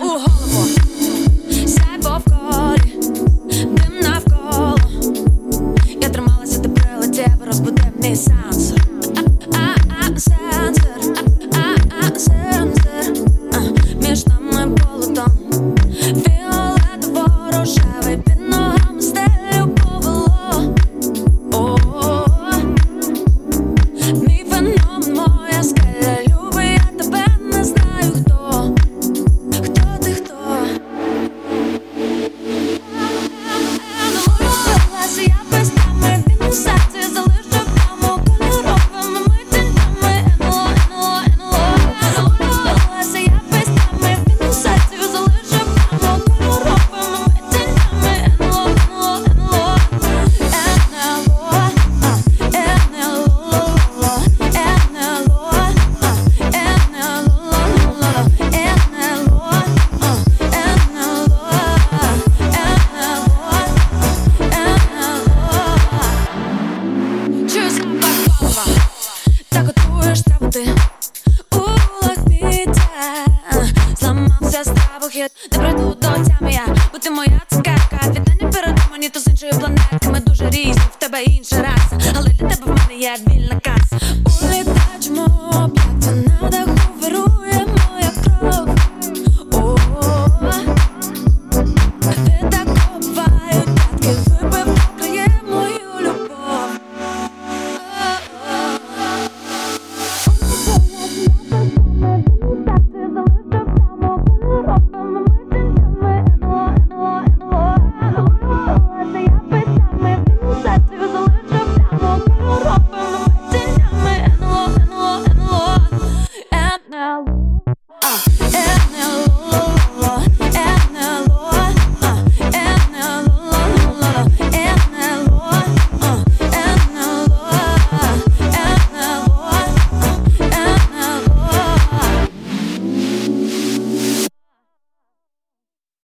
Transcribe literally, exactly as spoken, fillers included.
голову, сяйво в колі, дим навколо. Я трималася, ти прилетів, розбудив мій сенсор. Сенсор, сенсор, між нами болотом. Фіолетово-рожевий, під ногами стелю повело. Мій феномен, моя скеля, люби, я тебе не знаю хто. Хто ти, хто? Намалювалася я пестами, він у серці залишив яму кольоровими митиннями. НЛО, НЛО, НЛО. Намалювалася я пестами, він у серці залишив яму кольоровими митиннями. НЛО, НЛО, НЛО. Чую запах палива, так готуєш траву ти у лахміття. Зламався стравохід, не прийду до тями я, бо ти моя